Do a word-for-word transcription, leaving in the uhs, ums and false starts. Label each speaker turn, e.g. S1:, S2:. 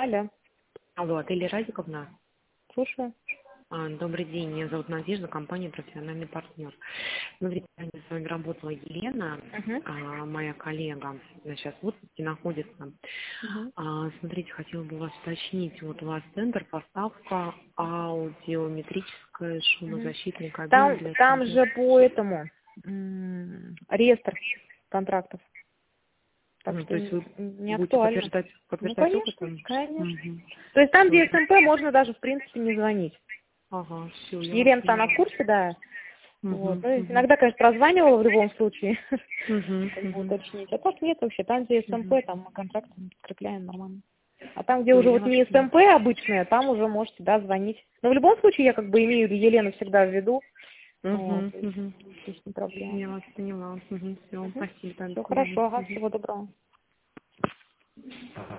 S1: Алло,
S2: Алло, отель Разиковна.
S1: слушаю.
S2: А, Добрый день, меня зовут Надежда, компания «Профессиональный партнер». Смотрите, ранее с вами работала Елена,
S1: Угу.
S2: а, моя коллега, она сейчас в отпуске находится.
S1: Угу.
S2: А, Смотрите, хотела бы вас уточнить, вот у вас центр, поставка аудиометрической
S1: Угу.
S2: шумозащитной кабины
S1: Там,
S2: для
S1: там
S2: компьютера.
S1: же по этому м, реестр контрактов. Так
S2: Ну,
S1: что
S2: то есть
S1: н-
S2: вы
S1: не
S2: будете
S1: актуально.
S2: подтверждать,
S1: Ну,
S2: подтверждать
S1: конечно,
S2: опытом?
S1: конечно.
S2: Угу.
S1: То есть там, где
S2: Все.
S1: СМП, можно даже, в принципе, не звонить.
S2: Ага, все, я вас
S1: Елена-то она
S2: поняла.
S1: в курсе, да. Вот.
S2: Угу,
S1: Ну, и
S2: угу.
S1: иногда, конечно, прозванивала в любом случае,
S2: Угу,
S1: как бы
S2: угу.
S1: уточнить. А так нет вообще. Там, где СМП,
S2: Угу.
S1: там мы контракты подкрепляем нормально. А там, где
S2: Все,
S1: уже
S2: я
S1: вот
S2: вас
S1: не
S2: поняла.
S1: СМП обычная, там уже можете, да, звонить. Но в любом случае я как бы имею Елену всегда в виду. Вот,
S2: Угу,
S1: то есть
S2: угу.
S1: здесь не проблема.
S2: Я вас поняла. Угу, все,
S1: Угу.
S2: спасибо, да, до
S1: Все
S2: свидания.
S1: хорошо, ага,
S2: Мгм.
S1: всего доброго.